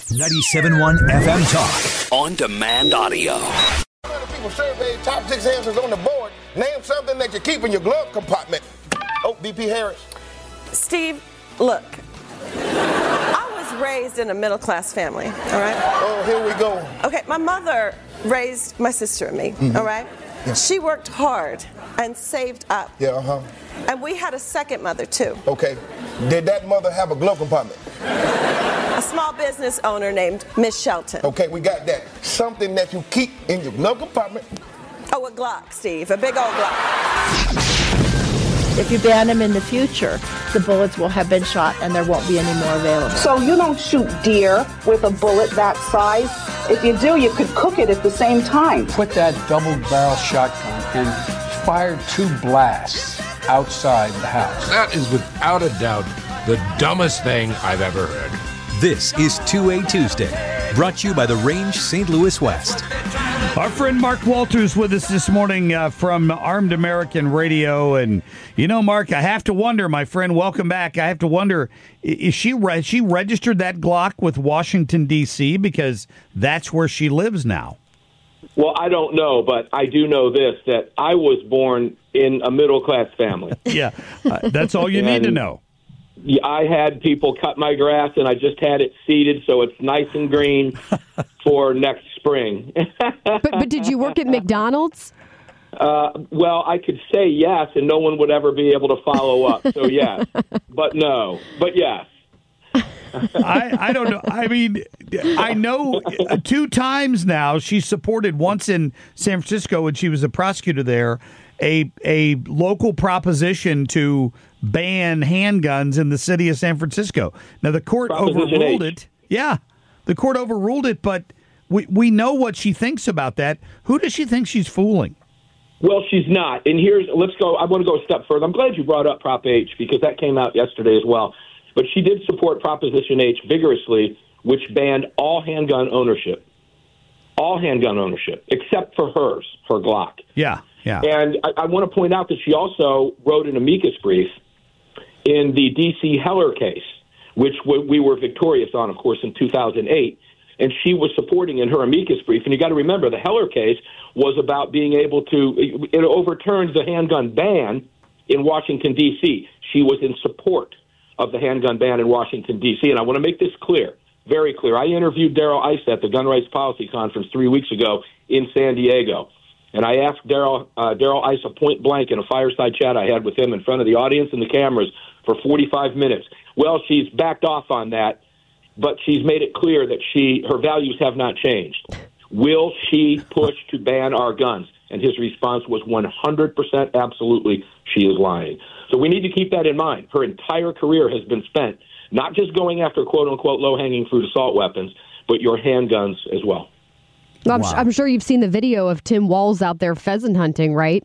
97.1 FM Talk. On demand audio. People surveyed top 6 answers on the board. Name something that you keep in your glove compartment. Oh, VP Harris. Steve, look. I was raised in a middle-class family, all right? Oh, here we go. Okay, my mother raised my sister and me, all right? Yeah. She worked hard and saved up. Yeah, uh-huh. And we had a second mother, too. Okay. Did that mother have a glove compartment? A small business owner named Miss Shelton. Okay, we got that. Something that you keep in your glove compartment. Oh, a Glock, Steve. A big old Glock. If you ban them in the future, the bullets will have been shot and there won't be any more available. So you don't shoot deer with a bullet that size. If you do, you could cook it at the same time. Put that double-barrel shotgun and fire 2 blasts outside the house. That is without a doubt the dumbest thing I've ever heard. This is 2A Tuesday, brought to you by the Range St. Louis West. Our friend Mark Walters with us this morning from Armed American Radio. And, you know, Mark, I have to wonder, my friend, welcome back. I have to wonder, is she registered that Glock with Washington, D.C., because that's where she lives now? Well, I don't know, but I do know this, that I was born in a middle-class family. Yeah, that's all you need to know. I had people cut my grass, and I just had it seeded so it's nice and green for next spring. But did you work at McDonald's? Well, I could say yes, and no one would ever be able to follow up. So yes, but no, but yes. I don't know. I mean, I know 2 times now she supported, once in San Francisco when she was a prosecutor there, a local proposition to ban handguns in the city of San Francisco. Now, the court overruled it. Yeah, the court overruled it, but we know what she thinks about that. Who does she think she's fooling? Well, she's not. And let's go. I want to go a step further. I'm glad you brought up Prop H because that came out yesterday as well. But she did support Proposition H vigorously, which banned all handgun ownership. All handgun ownership, except for her Glock. Yeah. And I want to point out that she also wrote an amicus brief in the D.C. Heller case, which we were victorious on, of course, in 2008. And she was supporting in her amicus brief. And you got to remember, the Heller case was about being able to, it overturned the handgun ban in Washington, D.C. She was in support of the handgun ban in Washington, D.C. And I want to make this clear, very clear. I interviewed Darrell Issa at the Gun Rights Policy Conference 3 weeks ago in San Diego. And I asked Darrell Issa point blank in a fireside chat I had with him in front of the audience and the cameras for 45 minutes. Well, she's backed off on that, but she's made it clear that her values have not changed. Will she push to ban our guns? And his response was 100% absolutely, she is lying. So we need to keep that in mind. Her entire career has been spent not just going after quote-unquote low-hanging fruit assault weapons, but your handguns as well. Well, I'm sure you've seen the video of Tim Walz out there pheasant hunting, right?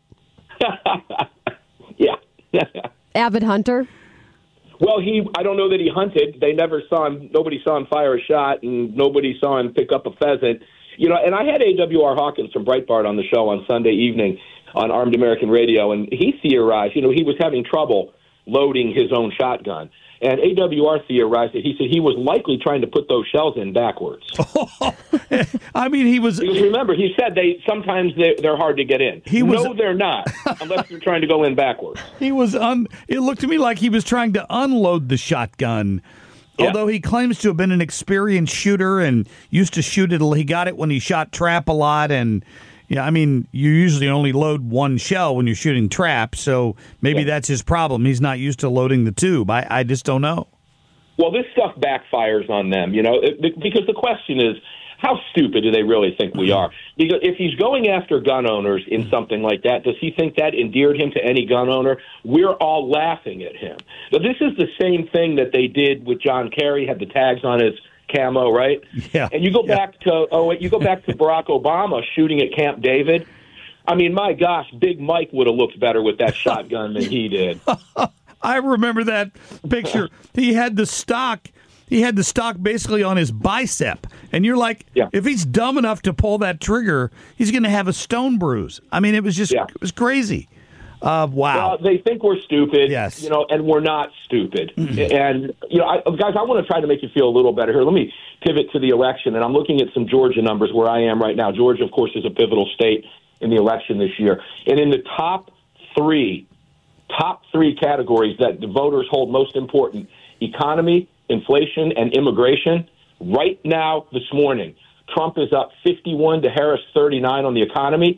Yeah. Avid hunter? Well, I don't know that he hunted. They never saw him. Nobody saw him fire a shot, and nobody saw him pick up a pheasant. You know, and I had A.W.R. Hawkins from Breitbart on the show on Sunday evening on Armed American Radio, and he theorized, he was having trouble loading his own shotgun. And A.W.R. theorized that he said he was likely trying to put those shells in backwards. I mean, he was... Because remember, he said sometimes they're hard to get in. No, they're not, unless they're trying to go in backwards. It looked to me like he was trying to unload the shotgun. Yeah. Although he claims to have been an experienced shooter and used to shoot it, he got it when he shot trap a lot. And, yeah, I mean, you usually only load one shell when you're shooting trap, so maybe that's his problem. He's not used to loading the tube. I just don't know. Well, this stuff backfires on them, because the question is, how stupid do they really think we are? Because if he's going after gun owners in something like that, does he think that endeared him to any gun owner? We're all laughing at him. Now, this is the same thing that they did with John Kerry, had the tags on his camo, right? Yeah. And you go back to Barack Obama shooting at Camp David. I mean, my gosh, Big Mike would have looked better with that shotgun than he did. I remember that picture. He had the stock basically on his bicep. And you're like, if he's dumb enough to pull that trigger, he's going to have a stone bruise. I mean, it was just it was crazy. Wow. Well, they think we're stupid, Yes. And we're not stupid. And, guys, I want to try to make you feel a little better here. Let me pivot to the election, and I'm looking at some Georgia numbers where I am right now. Georgia, of course, is a pivotal state in the election this year. And in the top three categories that the voters hold most important, economy, inflation, and immigration, right now, this morning, Trump is up 51 to Harris 39 on the economy,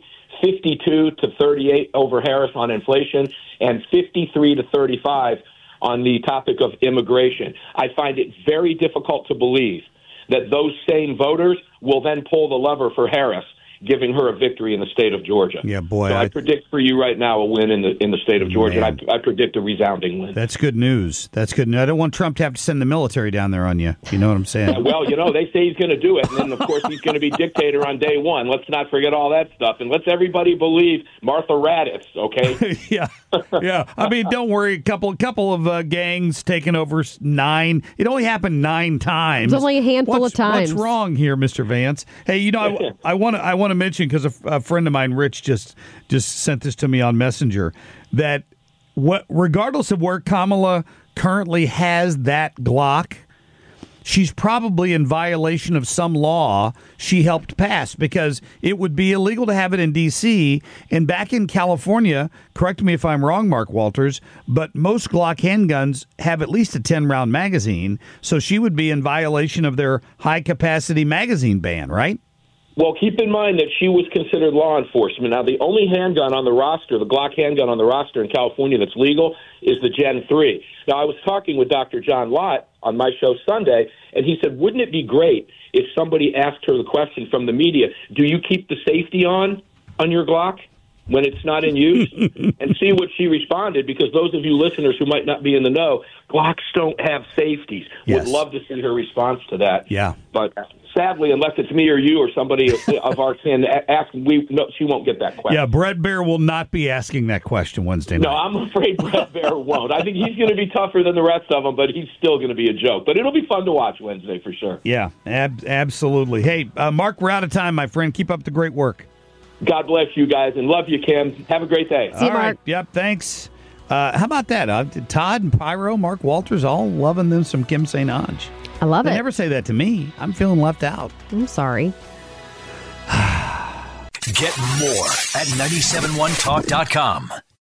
52 to 38 over Harris on inflation, and 53 to 35 on the topic of immigration. I find it very difficult to believe that those same voters will then pull the lever for Harris, giving her a victory in the state of Georgia. Yeah, boy. So I predict for you right now a win in the state of Georgia, and I predict a resounding win. That's good news. I don't want Trump to have to send the military down there on you. You know what I'm saying? Well, they say he's going to do it, and then, of course, he's going to be dictator on day one. Let's not forget all that stuff, and let's everybody believe Martha Raddatz, okay? Yeah. I mean, don't worry. Couple of gangs taking over 9. It only happened 9 times. It's only a handful of times. What's wrong here, Mr. Vance? Hey, I want to mention, because a friend of mine, Rich, just sent this to me on Messenger, that regardless of where Kamala currently has that Glock, she's probably in violation of some law she helped pass, because it would be illegal to have it in D.C. And back in California, correct me if I'm wrong, Mark Walters, but most Glock handguns have at least a 10-round magazine, so she would be in violation of their high-capacity magazine ban, right? Well, keep in mind that she was considered law enforcement. Now, the only handgun on the roster, the Glock handgun on the roster in California that's legal, is the Gen 3. Now, I was talking with Dr. John Lott on my show Sunday, and he said, wouldn't it be great if somebody asked her the question from the media, do you keep the safety on your Glock when it's not in use? And see what she responded, because those of you listeners who might not be in the know, Glocks don't have safeties. Yes. Would love to see her response to that. Yeah. But sadly, unless it's me or you or somebody of our kin asking, she won't get that question. Yeah, Brett Baer will not be asking that question Wednesday night. No, I'm afraid Brett Baer won't. I think he's going to be tougher than the rest of them, but he's still going to be a joke. But it'll be fun to watch Wednesday for sure. Yeah, absolutely. Hey, Mark, we're out of time, my friend. Keep up the great work. God bless you guys, and love you, Kim. Have a great day. See you, All right. Mark. Yep, thanks. How about that? Todd and Pyro, Mark Walters, all loving them some Kim St. Onge. I love They it. never say that to me. I'm feeling left out. I'm sorry. Get more at 971talk.com.